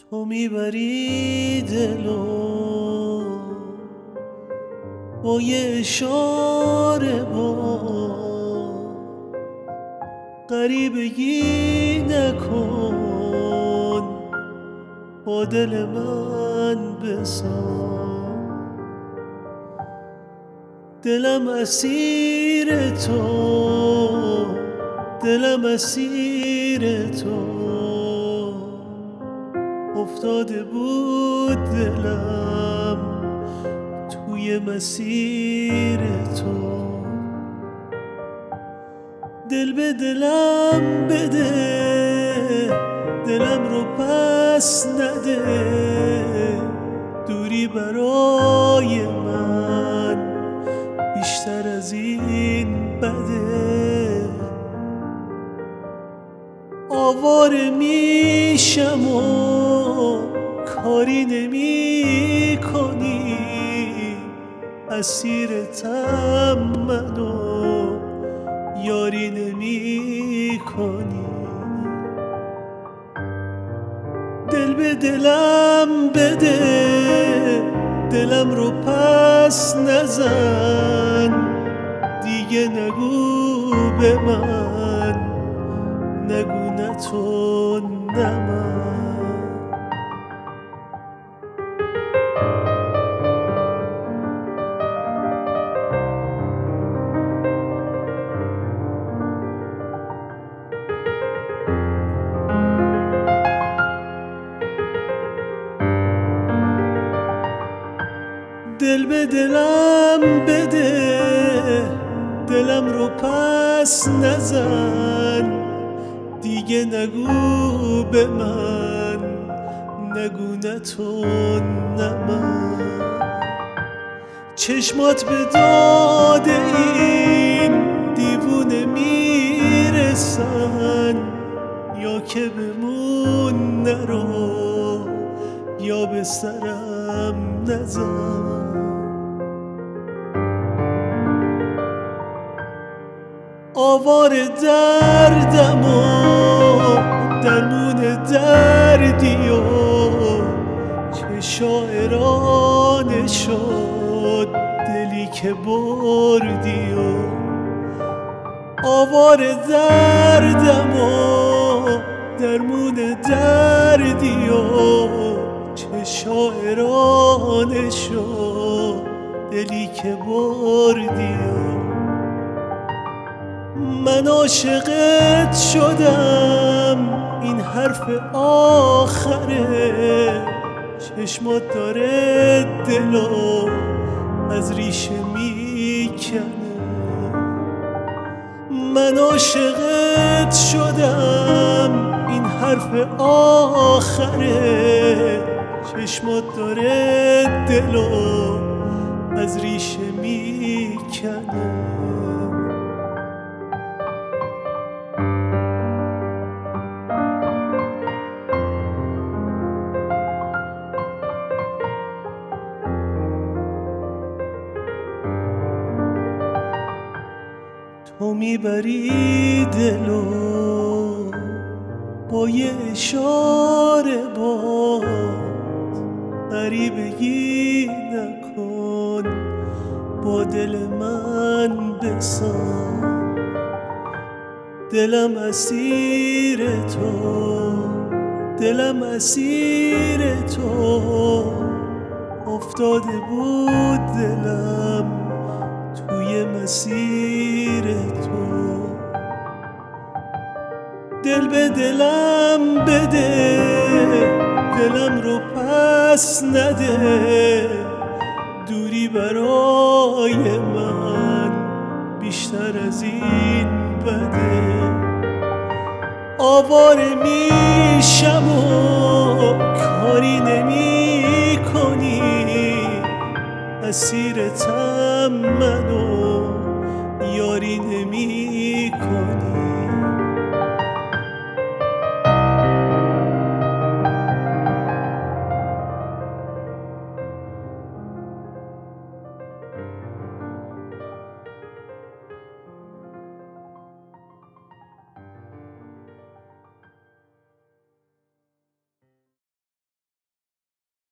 تو میبری دلو با یه اشاره غریبگی نکن، با دل من بساز. دلم اسیر تو، دلم اسیر تو، افتاده بود دلم توی مسیر تو. دل به دلم بده، دلم رو پس نده، دوری برای من بیشتر از این بده. آواره میشم و کاری نمی کنی، اسیرتم منو یاری نمی کنی. دل به دلم بده، دلم رو پس نزن، دیگه نگو به من، نگو نه تو نه من. دل به دلم بده، دلم رو پس نزن، دیگه نگو به من، نگو نه تو نه من. چشمات به داد این دیوونه میرسن، یا که بمون نرو یا به سرم نزن. آوار دردم و درمون دردی و چه شاعرانه شد دلی که بردی. و آوار دردم و درمون دردی و چه شاعرانه شد دلی که بردی. من عاشقت شدم، این حرف آخره، چشمات داره دلو از ریشه میکنه. من عاشقت شدم، این حرف آخره، چشمات داره دلو از ریشه میکنه. تو میبری دلو با یه اشاره غریبگی نکن، با دل من بساز. دلم اسیر تو، دلم اسیر تو، افتاده بود دلم توی مسیر تو. دل به دلم بده، دلم رو پس نده، دوری برای من بیشتر از این بده. آواره میشم و کاری نمی کنی، اسیرتم منو یاری نمی کنی.